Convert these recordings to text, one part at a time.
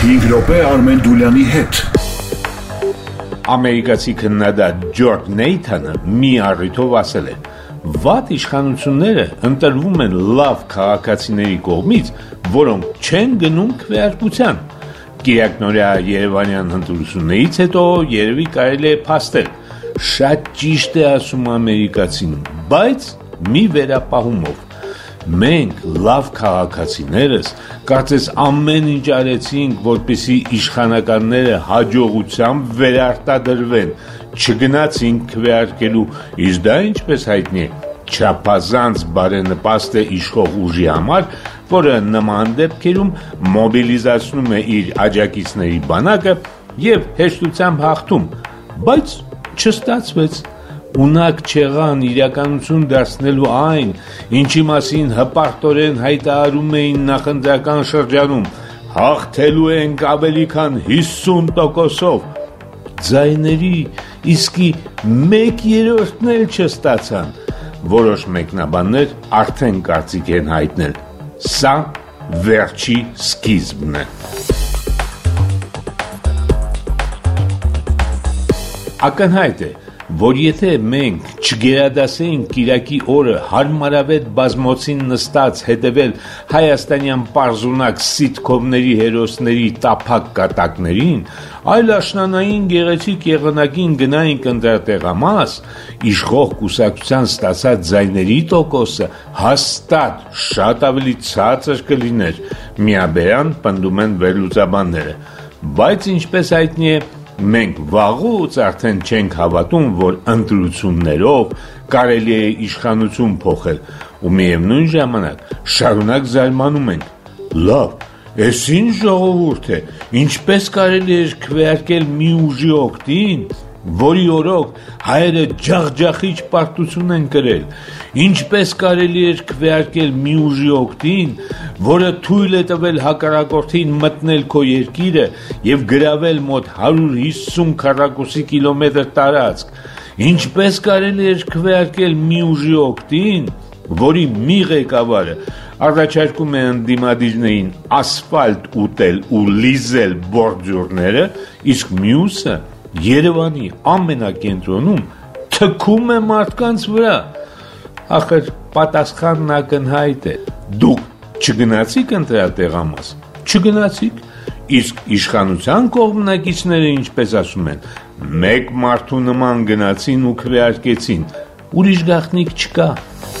5 րոպե Արմեն Դուլյանի հետ։ Ամերիկացի քննադատ Ջորջ Նեյթանը մի առիթով ասել է. «Վատ իշխանությունները ընտրվում են լավ քաղաքացիների կողմից, որոնք չեն գնում քվեարկության»։ Կիրակնօրյա Երևանյան ընտրություններից հետո երևի կարելի է փաստել. շատ ճիշտ է ասում ամերիկացին, բայց մի վերապահումով։ Մենք լավ քաղաքացիներս կարծես ամեն ինչ արեցինք, որպեսզի իշխանականները հաջողությամբ վերարտադրվեն, չգնացինք քվեարկելու, իսկ դա ինչպես հայտնի է, չափազանց բարենպաստ է իշխող ուժի համար, որը նման դեպքերում մոբիլիզացնում է իր աջակիցների բանակը եւ հեշտությամբ հաղթում, բայց չստացվեց։ Ունակ չեղան իրականություն դարձնելու այն, ինչի մասին հպարտորեն հայտարարում էին նախընտրական շրջանում, հաղթելու ենք ավելի քան 50%-ով։ Ձայների իսկի 1/3-ն էլ չստացան։ Որոշ մեկնաբաններ արդեն կարծիք են հայտնել. սա վերջի սկիզբն է։ Ակնհայտ է, որ եթե մենք չգերադասեինք Կիրակի օրը հարմարավետ բազմոցին նստած հետևել հայաստանյան պարզունակ սիթքոմների հերոսների տափակ կատակներին, այլ աշնանային գեղեցիկ եղանակին գնայինք ընտրատեղամաս, իշխող կուսակցության ստացած ձայների տոկոսը հաստատ շատ ավելի ցածր կլիներ, միաբերան պնդում են վերլուծաբանները, բայց ինչպես հայտնի է, մենք վաղուց արդեն չենք հավատում, որ ընտրություններով կարելի է իշխանություն փոխել, ու միևնույն ժամանակ շարունակ զարմանում ենք. լավ, էս ինչ ժողովուրդ է, ինչպես կարելի է քվեարկել մի ուժի օգտին, որի օրոք հայերը ջախջախիչ պարտություն են կրել, ինչպես կարելի է քվեարկել մի ուժի օգտին, որը թույլ է տվել հակառակորդին մտնել քո երկիրը եւ գրավել մոտ 150 քառակուսի կիլոմետր տարածք, ինչպես կարելի է քվեարկել մի ուժի օգտին, որի մի ղեկավարը առաջարկում է ընդդիմադիրներին ասֆալտ ուտել ու լիզել բորդյուրները, իսկ մյուսը Երևանի ամենակենտրոնում թքում է մարդկանց վրա։ Ախր պատասխանն ակնհայտ է։ Դուք չգնացիք ընտրատեղամաս, չգնացիք, իսկ իշխանության կողմնակիցները ինչպես ասում են, մեկ մարդու նման գնացին ու քվեարկեցին, ուրիշ գաղտնիք չկա։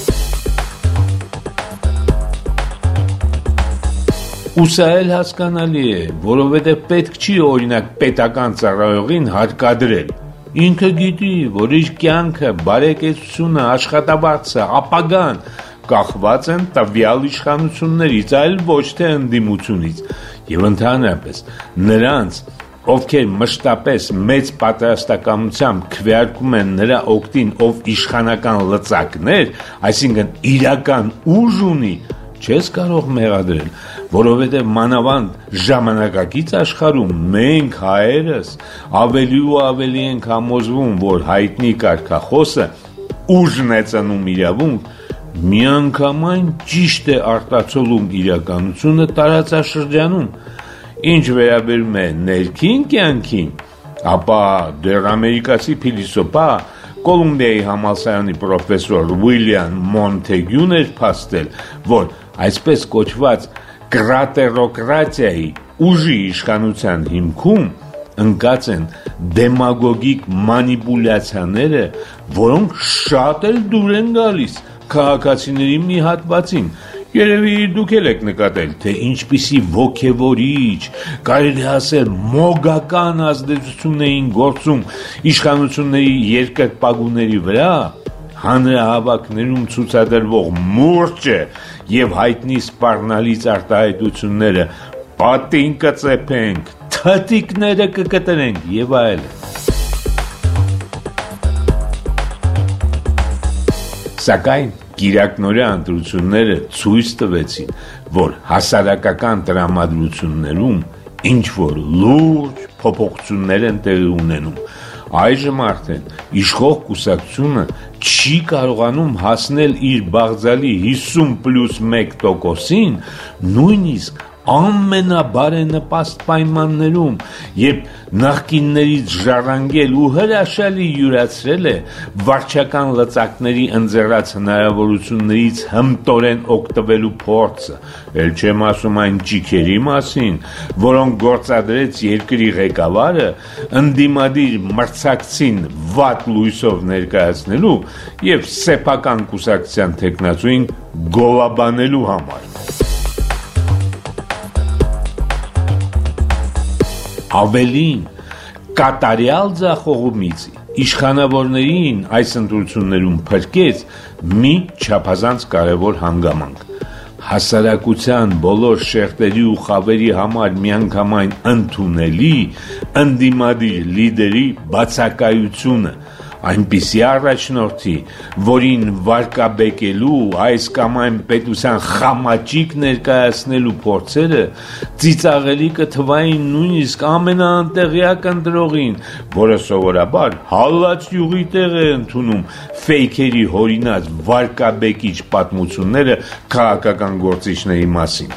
Ու սա էլ հասկանալի է, որովհետև պետք չի օրինակ պետական ծառայողին հարկադրել։ Ինքը գիտի, որ իր կյանքը, բարեկեցությունը, աշխատավարձը, ապագան կախված են տվյալ իշխանություններից, այլ ոչ թե ընդդիմությունից, եւ ընդհանրապես նրանց, ովքեր մշտապես մեծ պատրաստակամությամբ քվեարկում են նրա օգտին, ով իշխանական լծակներ, այսինքն իրական ուժ ունի, չես կարող մեղադրել, որովհետև մանավանդ ժամանակակից աշխարհում մենք հայերս ավելի ու ավելի ենք համոզվում, որ հայտնի կարգախոսը ուժն է ծնում իրավունք, միանգամայն ճիշտ է արտացոլում իրականությունը տարածաշրջանում, ինչ վերաբերում է ներքին կյանքին, ապա դեռ ամերիկացի փիլիսոփա Կոլումբիայի համալսարանի պրոֆեսոր Ուիլյամ Մոնթեգյուն էր փաստել, որ այսպես կոչված կրատերոկրատիայի ուժի իշխանության հիմքում ընկած են դեմագոգիկ մանիպուլյացիաները, որոնք շատ էլ դուր են գալիս քաղաքացիների մի հատվածին։ Երևի դուք էլ եք նկատել, թե ինչպիսի ոգևորիչ, կարելի ասել մոգական ազդեցություն էին գործում իշխանությունների երկրպագուների վրա, հանրահավաքներում ցուցադրվող մուրճը եւ հայտնի սպառնալից արտահայտությունները, պատին կծեփենք, թթիկները կկտրենք եւ այլն։ Սակայն Կիրակնօրյա ընտրությունները ցույց տվեցին, որ հասարակական տրամադրություններում ինչ-որ լուրջ փոփոխություններ են տեղի ունենում։ Այժմ արդեն իշխող կուսակցությունը չի կարողանում հասնել իր բաղձալի 50+1%-ին, նույնիսկ ամենաբարենպաստ պայմաններում, երբ նախկիններից ժառանգել ու հրաշալի յուրացրել է վարչական լծակների ընձեռած հնարավորություններից հմտորեն օգտվելու փորձը, էլ չեմ ասում այն ճիքերի մասին, որոնք գործադրեց երկրի ղեկավարը ընդդիմադիր մրցակցին վատ լույսով ներկայացնելու և սեփական կուսակցության թեկնածուին գովաբանելու համար։ Ավելին, կատարյալ ձախողումից իշխանավորներին այս ընտրություններում փրկեց մի չափազանց կարևոր հանգամանք։ Հասարակության բոլոր շերտերի ու խավերի համար միանգամայն ընդունելի ընդդիմադիր լիդերի բացակայությունը, այնպիսի առաջնորդի, որին վարկաբեկելու այս կամ այն պետության խամաճիկ ներկայացնելու փորձերը ծիծաղելի կթվային նույնիսկ ամենաանտեղյակ ընտրողին, որը սովորաբար հալած յուղի տեղ է ընդունում ֆեյքերի հորինած վարկաբեկիչ պատմությունները քաղաքական գործիչների մասին։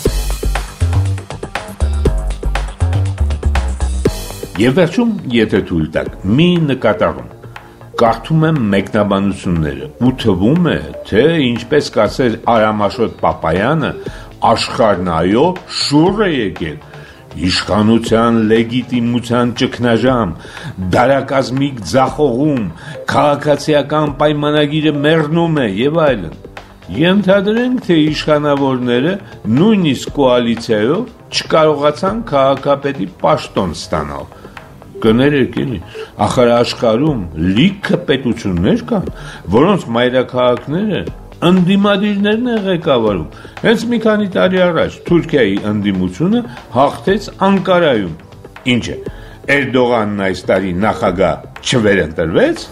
Եվ վերջում, եթե թույլ տաք, մի նկատառում։ Կարդում եմ մեկնաբանությունները ու թվում է, թե ինչպես կասեր Արամաշոտ Պապայանը, աշխարհն այո շուռ է եկել, իշխանության լեգիտիմության ճգնաժամ, դարակազմիկ ձախողում, քաղաքացիական պայմանագիրը մեռնում է եւ այլն։ Ենթադրենք, թե իշխանավորները նույնիսկ կոալիցիայով չկարողացան քաղաքապետի պաշտոն ստանալ։ Կներեք էլի, ախր աշխարհում լիքը պետություններ կան, որոնց մայրաքաղաքները ընդդիմադիրներն են ղեկավարում։ Հենց մի քանի տարի առաջ Թուրքիայի ընդդիմությունը հաղթեց Անկարայում։ Ինչ է, Էրդողանն այս տարի նախագահ չվերընտրվեց։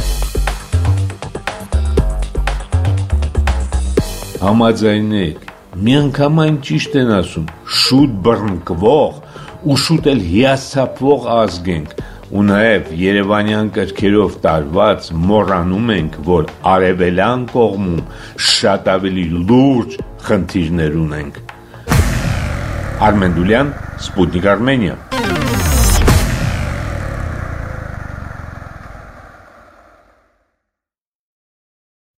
Համաձայնեք, միանգամայն ճիշտ են ասում, շուտ բռնկվող ու շուտ էլ հիասթափվող ազգ ենք, ու նաև երևանյան կրքերով տարված մոռանում ենք, որ արևելյան կողմում շատ ավելի լուրջ խնդիրներ ունենք։ Արմեն Դուլյան, Սպուտնիկ Արմենիա։